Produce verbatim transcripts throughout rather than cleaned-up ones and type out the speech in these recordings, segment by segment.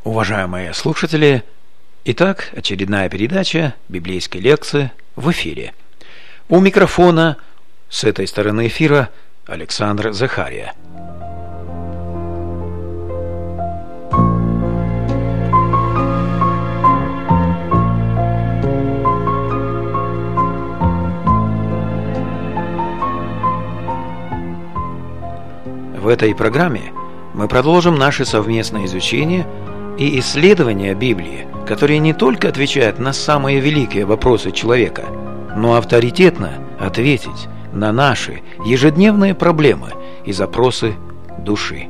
Уважаемые слушатели, итак, очередная передача библейской лекции в эфире. У микрофона с этой стороны эфира Александр Захария. В этой программе мы продолжим наше совместное изучение и исследования Библии, которые не только отвечают на самые великие вопросы человека, но авторитетно ответить на наши ежедневные проблемы и запросы души.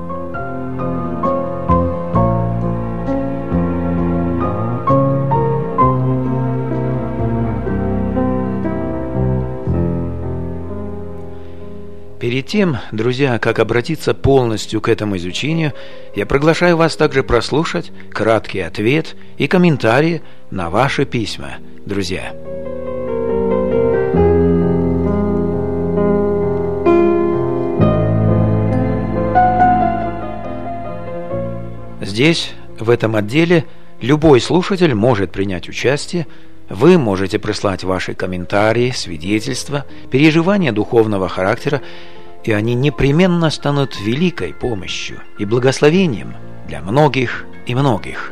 Перед тем, друзья, как обратиться полностью к этому изучению, я приглашаю вас также прослушать краткий ответ и комментарии на ваши письма, друзья. Здесь, в этом отделе, любой слушатель может принять участие. Вы можете прислать ваши комментарии, свидетельства, переживания духовного характера, и они непременно станут великой помощью и благословением для многих и многих.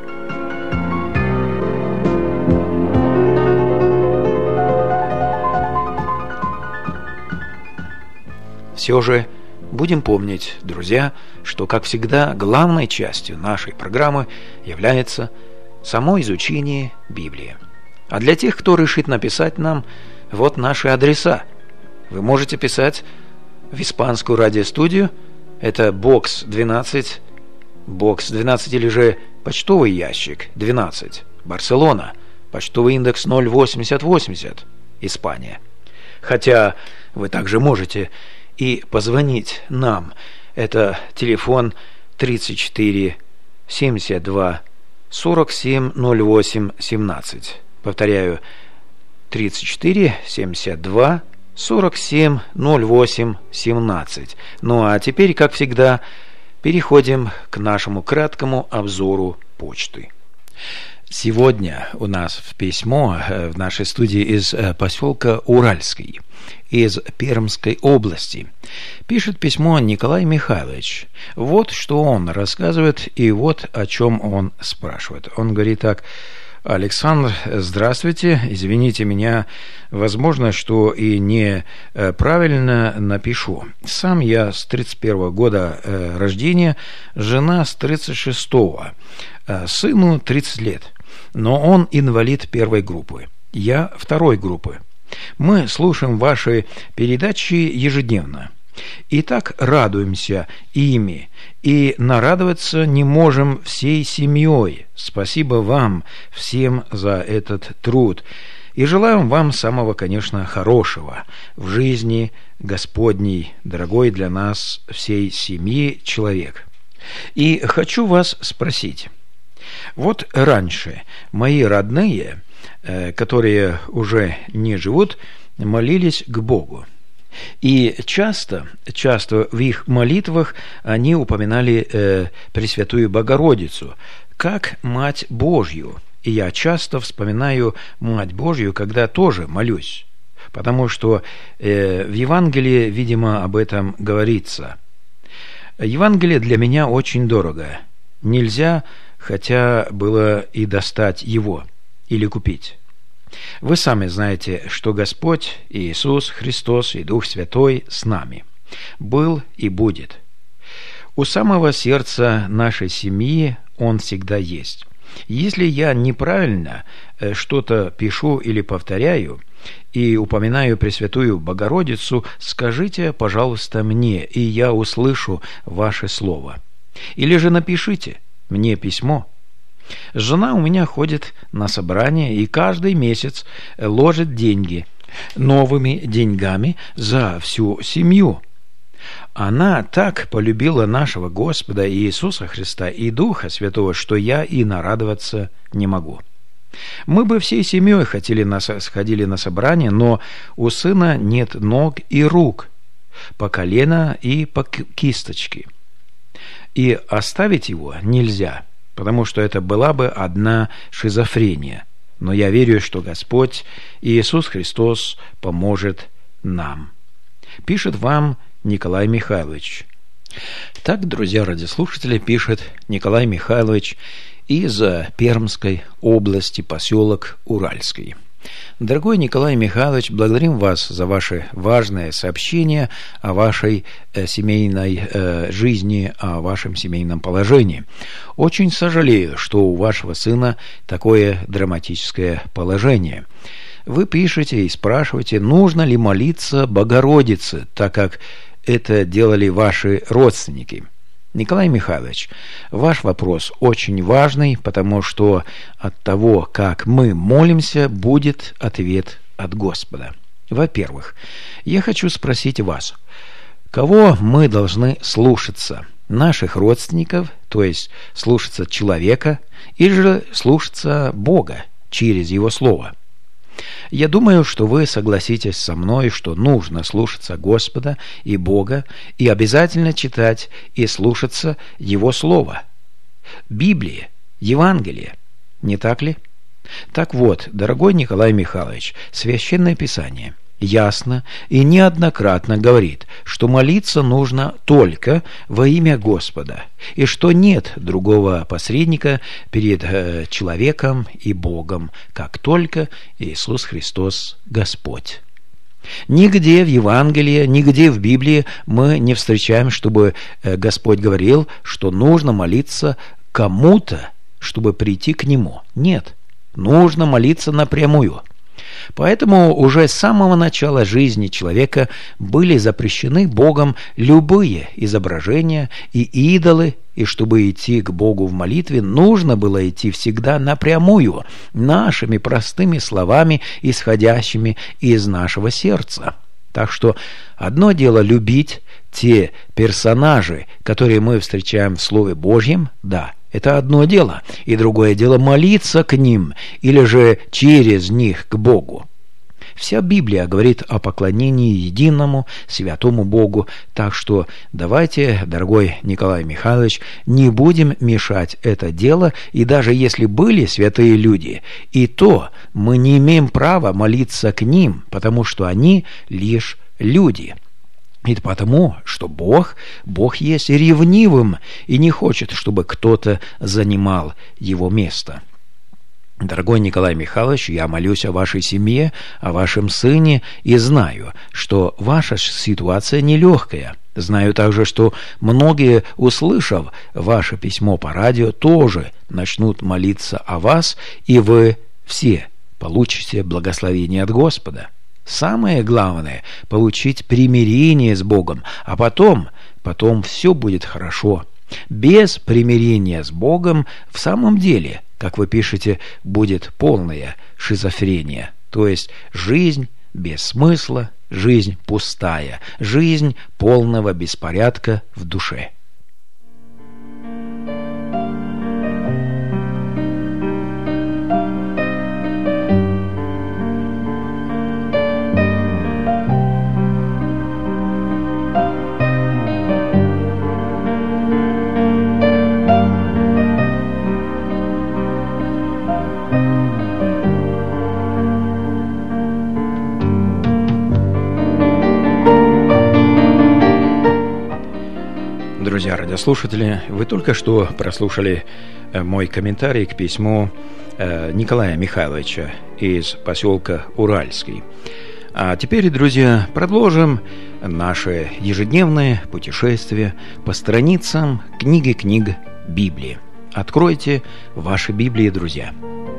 Все же будем помнить, друзья, что, как всегда, главной частью нашей программы является само изучение Библии. А для тех, кто решит написать нам, вот наши адреса. Вы можете писать в испанскую радиостудию. Это бокс двенадцать, бокс двенадцать или же почтовый ящик двенадцать, Барселона, почтовый индекс ноль восемьдесят восемьдесят, Испания. Хотя вы также можете и позвонить нам. Это телефон тридцать четыре семьдесят два сорок семь ноль восемь семнадцать. Повторяю, тридцать четыре семьдесят два сорок семь ноль восемь семнадцать. Ну а теперь, как всегда, переходим к нашему краткому обзору почты. Сегодня у нас в письмо в нашей студии из поселка Уральский, из Пермской области. Пишет письмо Николай Михайлович. Вот что он рассказывает и вот о чем он спрашивает. Он говорит так: Александр, здравствуйте. Извините меня, возможно, что и неправильно напишу. Сам я с тридцать первого года э, рождения, жена с тридцать шестого, э, сыну тридцать лет. Но он инвалид первой группы, я второй группы. Мы слушаем ваши передачи ежедневно. И так радуемся ими, и нарадоваться не можем всей семьей. Спасибо вам всем за этот труд. И желаем вам самого, конечно, хорошего в жизни Господней, дорогой для нас всей семьи человек. И хочу вас спросить. Вот раньше мои родные, которые уже не живут, молились к Богу. И часто, часто в их молитвах они упоминали э, Пресвятую Богородицу как Мать Божью. И я часто вспоминаю Мать Божью, когда тоже молюсь, потому что э, в Евангелии, видимо, об этом говорится. Евангелие для меня очень дорого. Нельзя, хотя было и достать его или купить. Вы сами знаете, что Господь Иисус Христос и Дух Святой с нами. Был и будет. У самого сердца нашей семьи Он всегда есть. Если я неправильно что-то пишу или повторяю и упоминаю Пресвятую Богородицу, скажите, пожалуйста, мне, и я услышу ваше слово. Или же напишите мне письмо. Жена у меня ходит на собрание и каждый месяц ложит деньги, новыми деньгами за всю семью. Она так полюбила нашего Господа Иисуса Христа и Духа Святого, что я и нарадоваться не могу. Мы бы всей семьей хотели на, сходили на собрание, но у сына нет ног и рук, по колено и по кисточке. И оставить его нельзя. потому что это была бы одна шизофрения. Но я верю, что Господь Иисус Христос поможет нам. Пишет вам Николай Михайлович. Так, друзья радиослушатели, пишет Николай Михайлович из Пермской области, поселок Уральский. Дорогой Николай Михайлович, благодарим вас за ваше важное сообщение о вашей э, семейной э, жизни, о вашем семейном положении. Очень сожалею, что у вашего сына такое драматическое положение. Вы пишете и спрашиваете, нужно ли молиться Богородице, так как это делали ваши родственники. Николай Михайлович, ваш вопрос очень важный, потому что от того, как мы молимся, будет ответ от Господа. Во-первых, я хочу спросить вас, кого мы должны слушаться? Наших родственников, то есть слушаться человека, или же слушаться Бога через Его Слово? Я думаю, что вы согласитесь со мной, что нужно слушаться Господа и Бога и обязательно читать и слушаться Его Слова. Библии, Евангелие, не так ли? Так вот, дорогой Николай Михайлович, Священное Писание ясно и неоднократно говорит, что молиться нужно только во имя Господа, и что нет другого посредника перед э, человеком и Богом, как только Иисус Христос Господь. Нигде в Евангелии, нигде в Библии мы не встречаем, чтобы э, Господь говорил, что нужно молиться кому-то, чтобы прийти к Нему. Нет, нужно молиться напрямую. Поэтому уже с самого начала жизни человека были запрещены Богом любые изображения и идолы, и чтобы идти к Богу в молитве, нужно было идти всегда напрямую, нашими простыми словами, исходящими из нашего сердца. Так что одно дело любить те персонажи, которые мы встречаем в Слове Божьем, да, это одно дело, и другое дело молиться к ним, или же через них к Богу. Вся Библия говорит о поклонении единому, святому Богу, так что давайте, дорогой Николай Михайлович, не будем мешать это дело, и даже если были святые люди, и то мы не имеем права молиться к ним, потому что они лишь люди. И потому, что Бог, Бог есть ревнивым и не хочет, чтобы кто-то занимал его место. Дорогой Николай Михайлович, я молюсь о вашей семье, о вашем сыне и знаю, что ваша ситуация нелегкая. Знаю также, что многие, услышав ваше письмо по радио, тоже начнут молиться о вас, и вы все получите благословение от Господа. Самое главное – получить примирение с Богом, а потом, потом все будет хорошо. Без примирения с Богом в самом деле, как вы пишете, будет полная шизофрения, то есть жизнь без смысла, жизнь пустая, жизнь полного беспорядка в душе. Друзья радиослушатели, вы только что прослушали мой комментарий к письму Николая Михайловича из поселка Уральский. А теперь, друзья, продолжим наше ежедневное путешествие по страницам книги книг Библии. Откройте ваши Библии, друзья.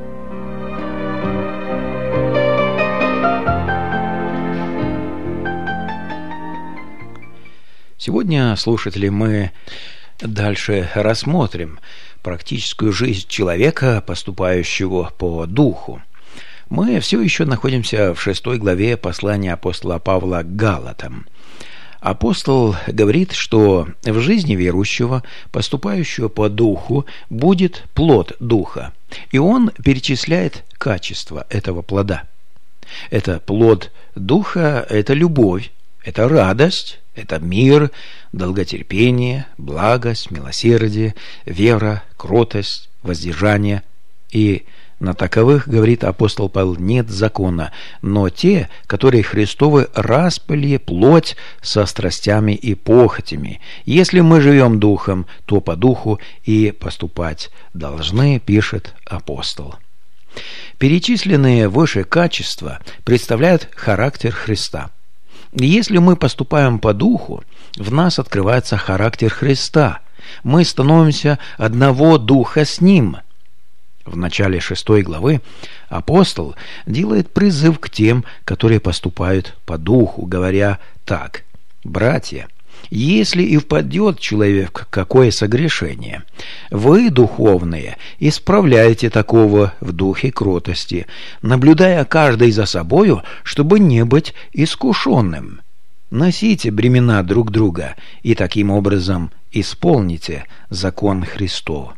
Сегодня, слушатели, мы дальше рассмотрим практическую жизнь человека, поступающего по духу. Мы все еще находимся в шестой главе послания апостола Павла к Галатам. Апостол говорит, что в жизни верующего, поступающего по духу, будет плод духа, и он перечисляет качества этого плода. Это плод духа, это любовь, это радость, это мир, долготерпение, благость, милосердие, вера, кротость, воздержания, и на таковых, говорит апостол Павел, нет закона, но те, которые Христовы, распыли плоть со страстями и похотями. Если мы живем духом, то по духу и поступать должны, пишет апостол. Перечисленные выше качества представляют характер Христа. Если мы поступаем по духу, в нас открывается характер Христа. Мы становимся одного духа с Ним. В начале шестой главы апостол делает призыв к тем, которые поступают по духу, говоря так: «Братья, если и впадет человек в какое согрешение, вы, духовные, исправляйте такого в духе кротости, наблюдая каждый за собою, чтобы не быть искушенным. Носите бремена друг друга, и таким образом исполните закон Христов».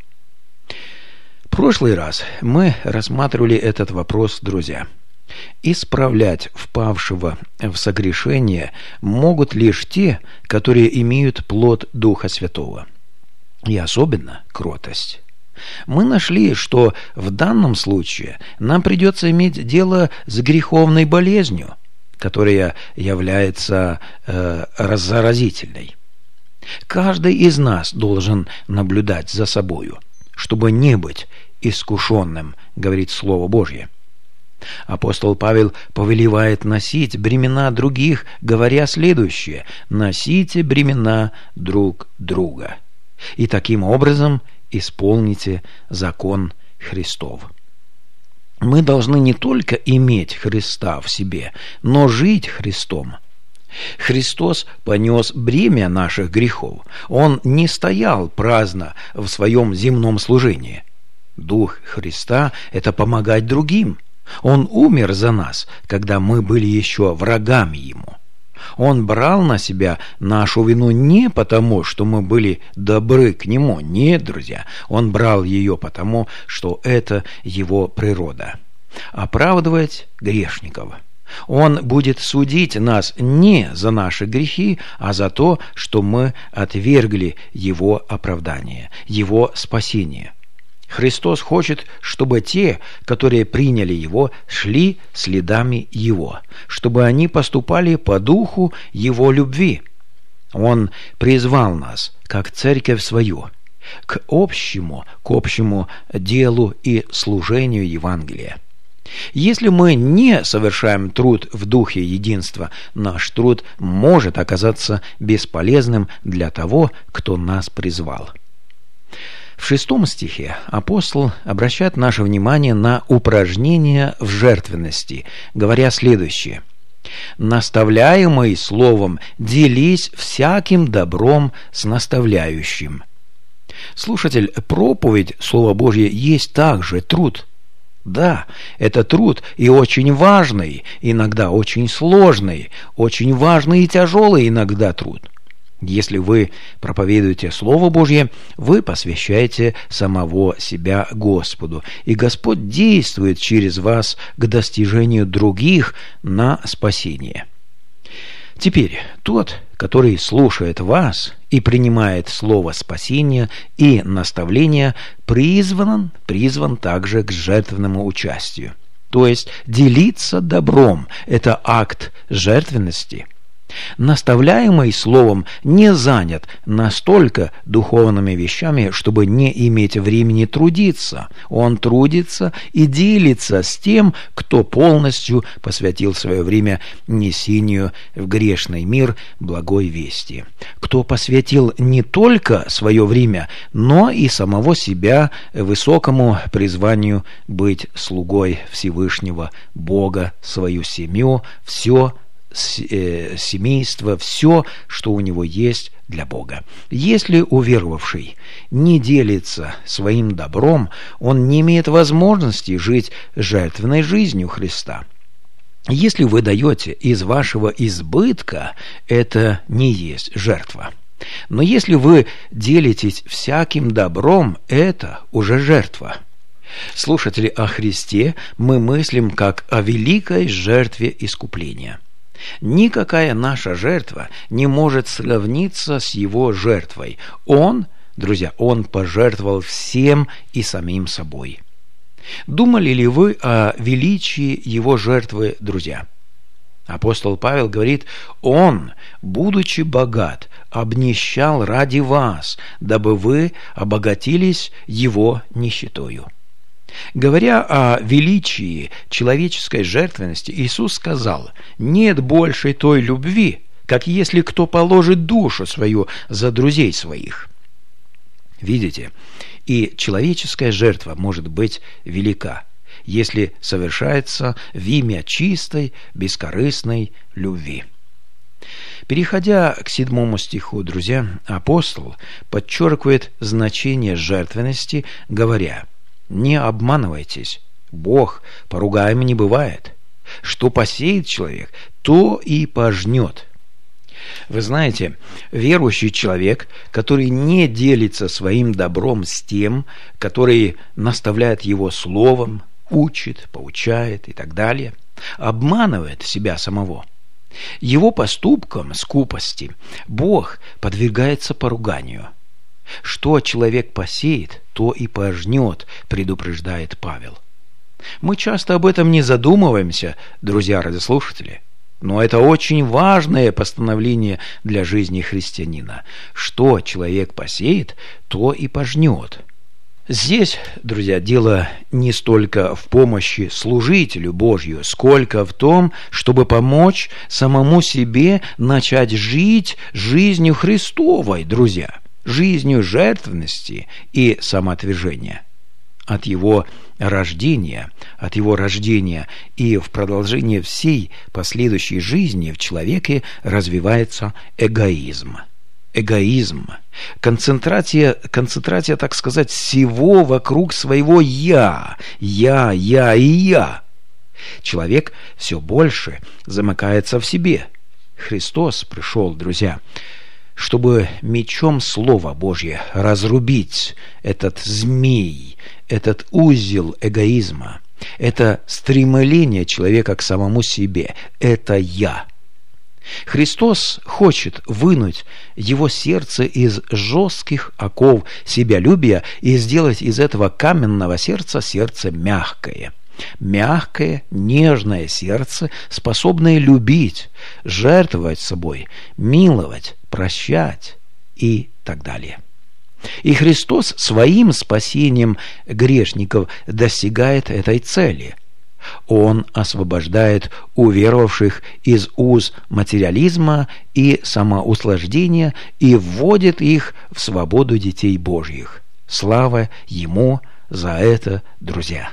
В прошлый раз мы рассматривали этот вопрос, друзья. Исправлять впавшего в согрешение могут лишь те, которые имеют плод Духа Святого, и особенно кротость. Мы нашли, что в данном случае нам придется иметь дело с греховной болезнью, которая является э, заразительной. Каждый из нас должен наблюдать за собою, чтобы не быть искушенным, говорит Слово Божье. Апостол Павел повелевает носить бремена других, говоря следующее: «Носите бремена друг друга, и таким образом исполните закон Христов». Мы должны не только иметь Христа в себе, но жить Христом. Христос понес бремя наших грехов. Он не стоял праздно в своем земном служении. Дух Христа – это помогать другим. Он умер за нас, когда мы были еще врагами Ему. Он брал на себя нашу вину не потому, что мы были добры к Нему. Нет, друзья, Он брал ее потому, что это Его природа. Оправдывать грешников. Он будет судить нас не за наши грехи, а за то, что мы отвергли Его оправдание, Его спасение. Христос хочет, чтобы те, которые приняли Его, шли следами Его, чтобы они поступали по духу Его любви. Он призвал нас, как церковь свою, к общему, к общему делу и служению Евангелия. Если мы не совершаем труд в духе единства, наш труд может оказаться бесполезным для того, кто нас призвал. В шестом стихе апостол обращает наше внимание на упражнение в жертвенности, говоря следующее: «Наставляемый словом, делись всяким добром с наставляющим». Слушатель, проповедь Слова Божьего есть также труд. Да, это труд, и очень важный, иногда очень сложный, очень важный и тяжелый иногда труд. Если вы проповедуете Слово Божье, вы посвящаете самого себя Господу, и Господь действует через вас к достижению других на спасение. Теперь тот, который слушает вас и принимает слово спасения и наставления, призван, призван также к жертвенному участию. То есть делиться добром – это акт жертвенности. Наставляемый словом не занят настолько духовными вещами, чтобы не иметь времени трудиться. Он трудится и делится с тем, кто полностью посвятил свое время несению в грешный мир благой вести. Кто посвятил не только свое время, но и самого себя высокому призванию быть слугой Всевышнего Бога, свою семью, все семейство, все, что у него есть для Бога. Если уверовавший не делится своим добром, он не имеет возможности жить жертвенной жизнью Христа. Если вы даете из вашего избытка, это не есть жертва. Но если вы делитесь всяким добром, это уже жертва. Слушатели, о Христе мы мыслим как о великой жертве искупления. Никакая наша жертва не может сравниться с Его жертвой. Он Друзья, Он пожертвовал всем и самим собой. Думали ли вы о величии Его жертвы, друзья? Апостол Павел говорит: «Он, будучи богат, обнищал ради вас, дабы вы обогатились Его нищетою». Говоря о величии человеческой жертвенности, Иисус сказал: «Нет большей той любви, как если кто положит душу свою за друзей своих». Видите, и человеческая жертва может быть велика, если совершается в имя чистой, бескорыстной любви. Переходя к седьмому стиху, друзья, апостол подчеркивает значение жертвенности, говоря: «Не обманывайтесь, Бог поругаем не бывает. Что посеет человек, то и пожнет». Вы знаете, верующий человек, который не делится своим добром с тем, который наставляет его словом, учит, поучает и так далее, обманывает себя самого. Его поступкам скупости Бог подвергается поруганию. Что человек посеет, то и пожнет, предупреждает Павел. Мы часто об этом не задумываемся, друзья радиослушатели, но это очень важное постановление для жизни христианина. Что человек посеет, то и пожнет. Здесь, друзья, дело не столько в помощи служителю Божью, сколько в том, чтобы помочь самому себе начать жить жизнью Христовой, друзья, жизнью жертвенности и самоотвержения. От его рождения, от его рождения и в продолжение всей последующей жизни в человеке развивается эгоизм. Эгоизм, концентрация, концентрация, так сказать, всего вокруг своего «я», «я», «я» и «я». Человек все больше замыкается в себе. Христос пришел, друзья, чтобы мечом Слова Божье разрубить этот змей, этот узел эгоизма, это стремление человека к самому себе, это «я». Христос хочет вынуть его сердце из жестких оков себялюбия и сделать из этого каменного сердца сердце мягкое. Мягкое, нежное сердце, способное любить, жертвовать собой, миловать, прощать и так далее. И Христос своим спасением грешников достигает этой цели. Он освобождает уверовавших из уз материализма и самоуслаждения и вводит их в свободу детей Божьих. Слава Ему за это, друзья!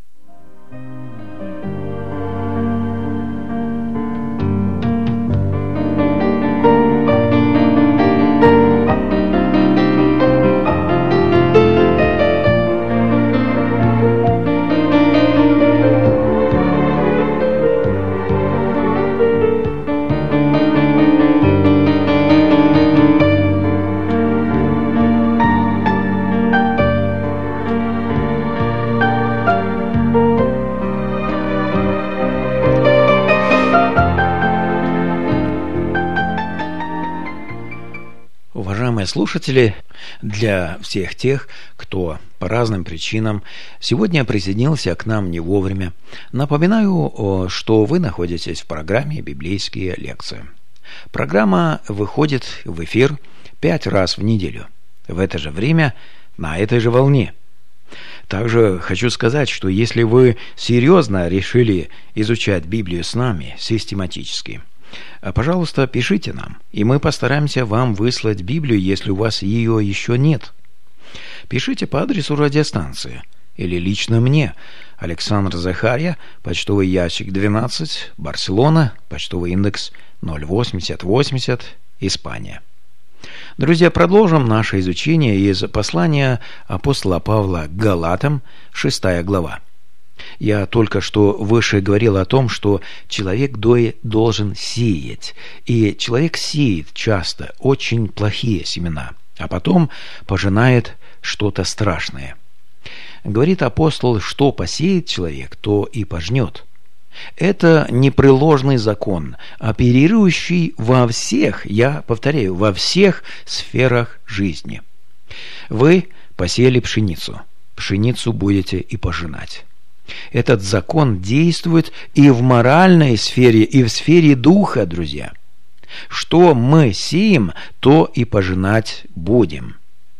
Уважаемые слушатели, для всех тех, кто по разным причинам сегодня присоединился к нам не вовремя, напоминаю, что вы находитесь в программе «Библейские лекции». Программа выходит в эфир пять раз в неделю, в это же время, на этой же волне. Также хочу сказать, что если вы серьезно решили изучать Библию с нами систематически, пожалуйста, пишите нам, и мы постараемся вам выслать Библию, если у вас ее еще нет. Пишите по адресу радиостанции или лично мне: Александр Захарья, почтовый ящик двенадцать, Барселона, почтовый индекс ноль восемьдесят восемьдесят, Испания. Друзья, продолжим наше изучение из послания апостола Павла к Галатам, шестая глава. Я только что выше говорил о том, что человек должен сеять, и человек сеет часто очень плохие семена, а потом пожинает что-то страшное. Говорит апостол, что посеет человек, то и пожнет. Это непреложный закон, оперирующий во всех, я повторяю, во всех сферах жизни. Вы посеяли пшеницу, пшеницу будете и пожинать. Этот закон действует и в моральной сфере, и в сфере духа, друзья. Что мы сеем, то и пожинать будем.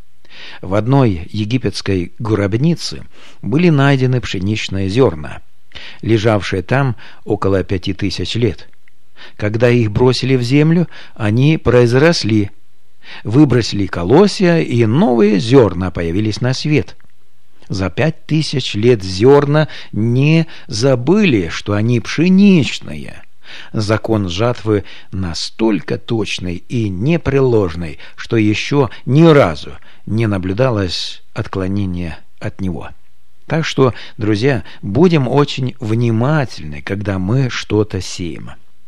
В одной египетской гробнице были найдены пшеничные зерна, лежавшие там около пяти тысяч лет. Когда их бросили в землю, они произросли, выбросили колосья, и новые зерна появились на свет. За пять тысяч лет зерна не забыли, что они пшеничные. Закон жатвы настолько точный и непреложный, что еще ни разу не наблюдалось отклонения от него. Так что, друзья, будем очень внимательны, когда мы что-то сеем.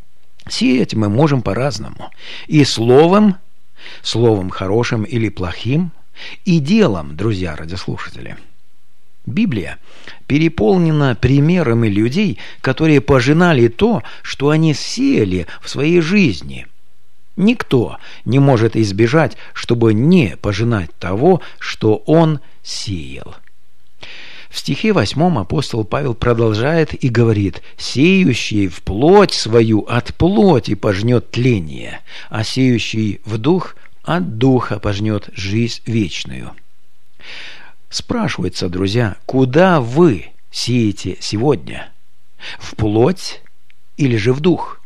Сеять мы можем по-разному. И словом, словом хорошим или плохим, и делом, друзья радиослушатели. Библия переполнена примерами людей, которые пожинали то, что они сеяли в своей жизни. Никто не может избежать, чтобы не пожинать того, что он сеял. В стихе восьмом апостол Павел продолжает и говорит: «Сеющий в плоть свою от плоти пожнет тление, а сеющий в дух от духа пожнет жизнь вечную». Спрашивается, друзья, куда вы сеете сегодня? В плоть или же в дух?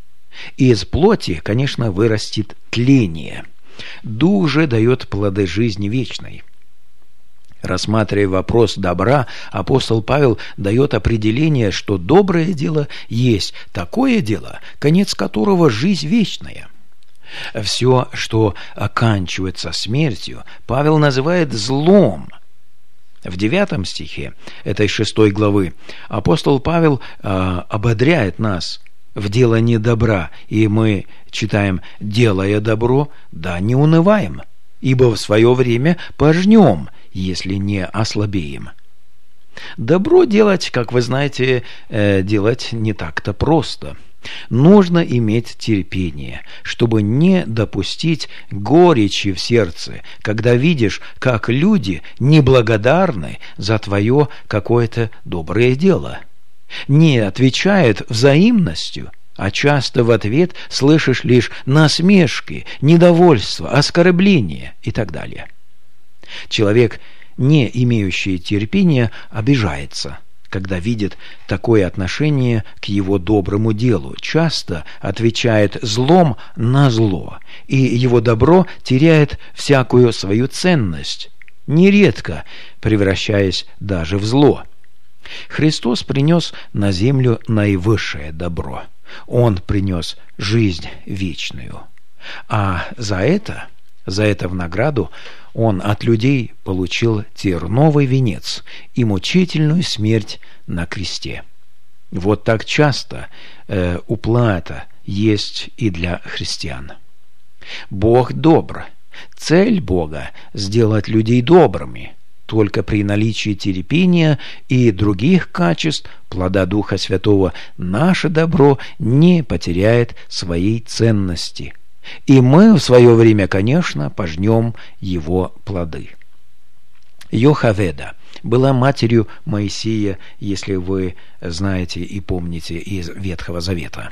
Из плоти, конечно, вырастет тление. Дух же дает плоды жизни вечной. Рассматривая вопрос добра, апостол Павел дает определение, что доброе дело есть такое дело, конец которого жизнь вечная. Все, что оканчивается смертью, Павел называет злом. В девятом стихе этой шестой главы апостол Павел э, ободряет нас в делании добра, и мы читаем: «Делая добро, да не унываем, ибо в свое время пожнем, если не ослабеем». Добро делать, как вы знаете, э, делать не так-то просто. Нужно иметь терпение, чтобы не допустить горечи в сердце, когда видишь, как люди неблагодарны за твое какое-то доброе дело, не отвечают взаимностью, а часто в ответ слышишь лишь насмешки, недовольство, оскорбления и так далее. Человек, не имеющий терпения, обижается, когда видит такое отношение к его доброму делу, часто отвечает злом на зло, и его добро теряет всякую свою ценность, нередко превращаясь даже в зло. Христос принес на землю наивысшее добро. Он принес жизнь вечную. А за это, за это в награду Он от людей получил терновый венец и мучительную смерть на кресте. Вот так часто э, уплата есть и для христиан. Бог добр. Цель Бога – сделать людей добрыми. Только при наличии терпения и других качеств плода Духа Святого наше добро не потеряет своей ценности. И мы в свое время, конечно, пожнем его плоды. Йохаведа была матерью Моисея, если вы знаете и помните из Ветхого Завета.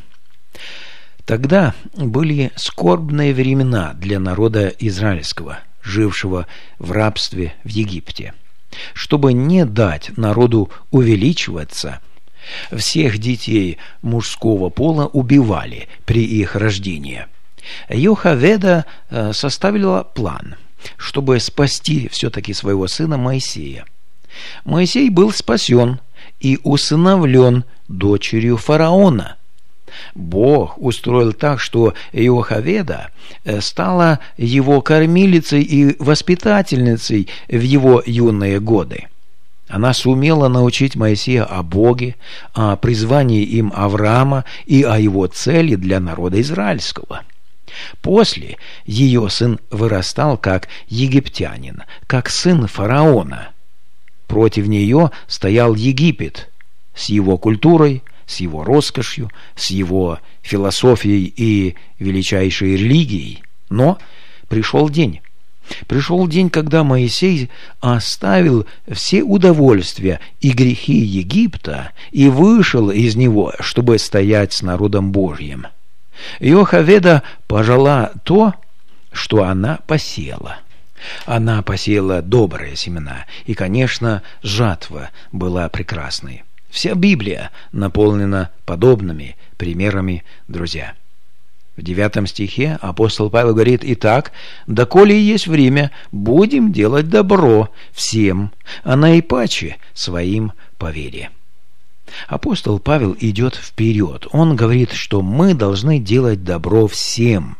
Тогда были скорбные времена для народа израильского, жившего в рабстве в Египте. Чтобы не дать народу увеличиваться, всех детей мужского пола убивали при их рождении. Йохаведа составила план, чтобы спасти все-таки своего сына Моисея. Моисей был спасен и усыновлен дочерью фараона. Бог устроил так, что Йохаведа стала его кормилицей и воспитательницей в его юные годы. Она сумела научить Моисея о Боге, о призвании им Авраама и о его цели для народа израильского. После ее сын вырастал как египтянин, как сын фараона. Против нее стоял Египет с его культурой, с его роскошью, с его философией и величайшей религией. Но пришел день, Пришел день, когда Моисей оставил все удовольствия и грехи Египта и вышел из него, чтобы стоять с народом Божьим. Йохаведа пожала то, что она посеяла. Она посеяла добрые семена, и, конечно, жатва была прекрасной. Вся Библия наполнена подобными примерами, друзья. В девятом стихе апостол Павел говорит: «Итак, доколе есть время, будем делать добро всем, а наипаче своим по вере». Апостол Павел идет вперед. Он говорит, что мы должны делать добро всем.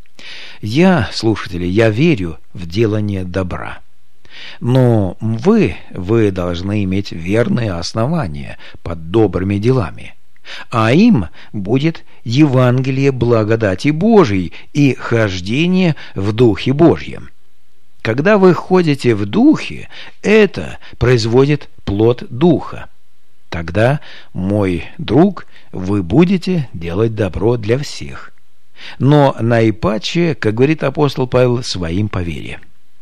Я, слушатели, я верю в делание добра. Но вы, вы должны иметь верные основания под добрыми делами. А им будет Евангелие благодати Божией и хождение в Духе Божьем. Когда вы ходите в Духе, это производит плод Духа. Тогда, мой друг, вы будете делать добро для всех. Но наипаче, как говорит апостол Павел, своим по вере.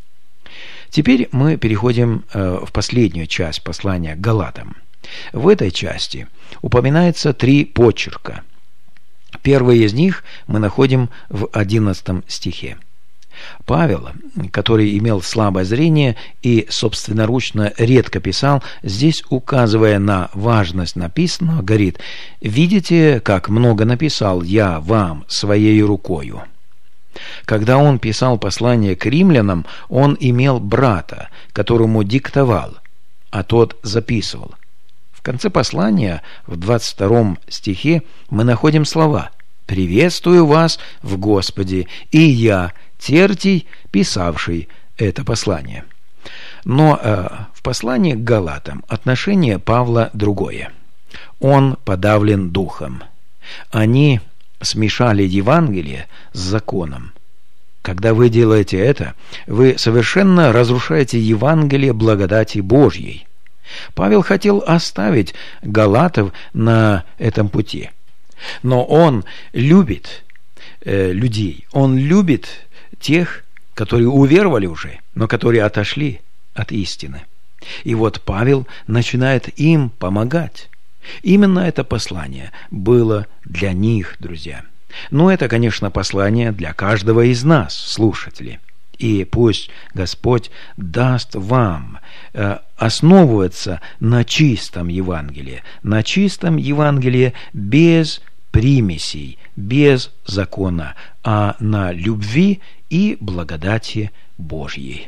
Теперь мы переходим в последнюю часть послания к Галатам. В этой части упоминается три почерка. Первый из них мы находим в одиннадцатом стихе. Павел, который имел слабое зрение и собственноручно редко писал, здесь, указывая на важность написанного, говорит: «Видите, как много написал я вам своей рукою». Когда он писал послание к римлянам, он имел брата, которому диктовал, а тот записывал. В конце послания, в двадцать втором стихе, мы находим слова: «Приветствую вас в Господе, и я, Тертий, писавший это послание». Но э, в послании к Галатам отношение Павла другое. Он подавлен духом. Они смешали Евангелие с законом. Когда вы делаете это, вы совершенно разрушаете Евангелие благодати Божьей. Павел хотел оставить галатов на этом пути. Но он любит э, людей. Он любит тех, которые уверовали уже, но которые отошли от истины. И вот Павел начинает им помогать. Именно это послание было для них, друзья. Но это, конечно, послание для каждого из нас, слушателей. И пусть Господь даст вам э, основываться на чистом Евангелии, на чистом Евангелии без примесей, без закона, а на любви и благодати Божьей.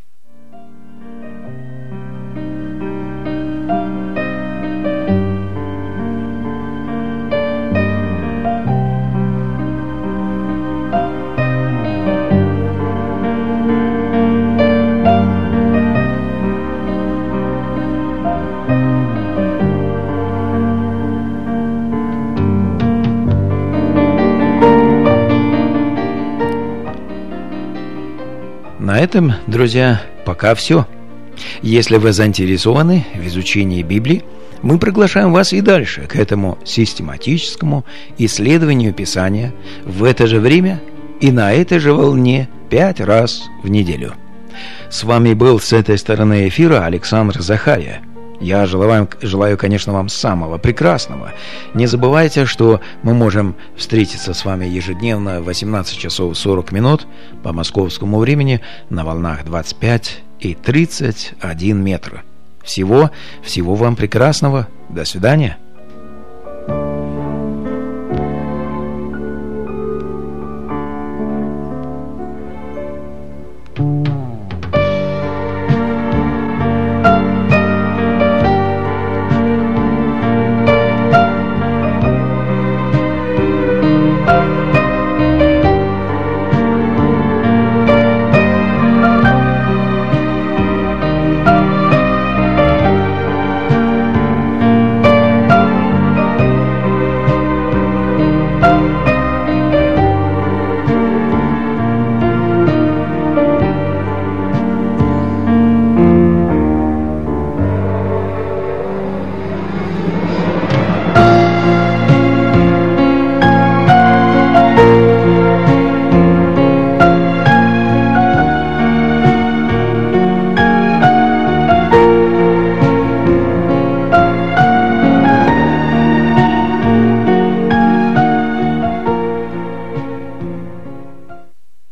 На этом, друзья, пока все. Если вы заинтересованы в изучении Библии, мы приглашаем вас и дальше к этому систематическому исследованию Писания в это же время и на этой же волне пять раз в неделю. С вами был с этой стороны эфира Александр Захария. Я желаю, желаю, конечно, вам самого прекрасного. Не забывайте, что мы можем встретиться с вами ежедневно в восемнадцать часов сорок минут по московскому времени на волнах двадцать пять и тридцать один метра. Всего, всего вам прекрасного. До свидания.